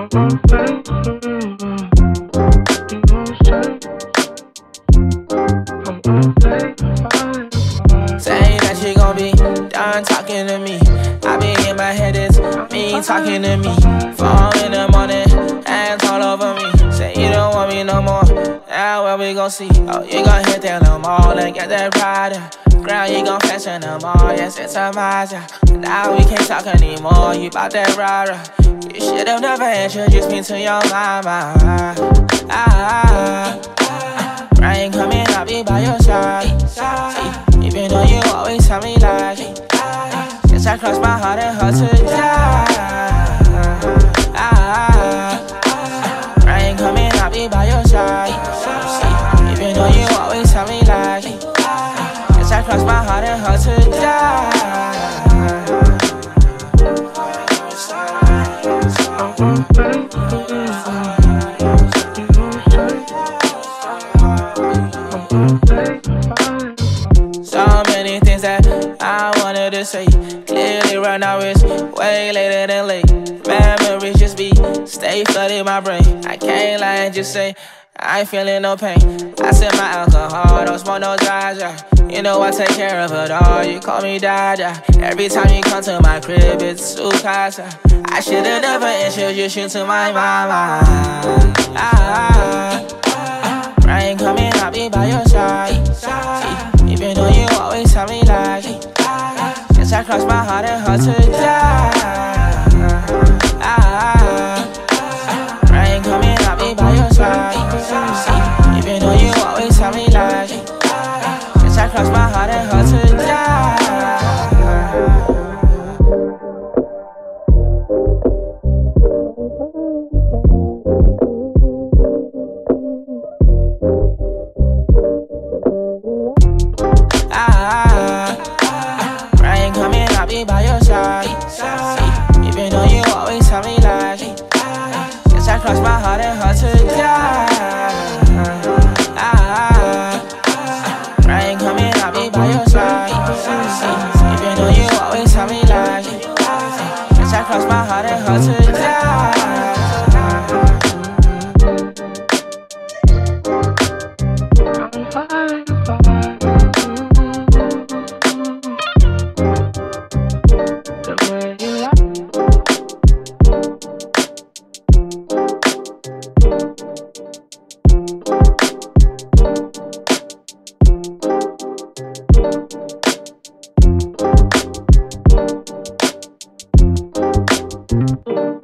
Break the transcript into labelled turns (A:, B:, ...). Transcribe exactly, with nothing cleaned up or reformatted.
A: that she gon' be done talking to me. I be in my head, it's me talking to me. Four in the morning, hands all over me. Say you don't want me no more. Now what we gon' see? Oh, you gon' hit that little mall and get that rider. Ground, you gon' fashion them all, yes, it's a Mazda. Now we can't talk anymore, you bout that rara. You should've never introduced me to your mama. Ah, ah, ah. I ain't coming, I'll be by your side. Even though you always tell me lies. Since I crossed my heart and hurt to die. Ah, I ain't coming, I'll be by your side. Even though you always tell me lies. Since I crossed my heart and hurt to die. So many things that I wanted to say. Clearly right now it's way later than late. Memories just be stay flooding my brain. I can't lie and just say I ain't feeling no pain. I sip my alcohol, don't smoke no Jaja. You know I take care of it all, you call me Dada. Every time you come to my crib, it's Sukasa. I should've never introduced you to my mama. Ah, I ain't coming, I'll be by your side. Even though you always tell me lies. Since I crossed my heart and hurt to die. Ah, I ain't coming, I'll be by your side. Even though you always tell me lies. Since I crossed my heart and hurt to die. I'll be by your side. Even though you always tell me lies. Since I crossed my heart and hurt to die. Ah, I ain't coming, I'll be by your side. Even though you always tell me lies. Since I crossed my heart and hurt to die. Thank you.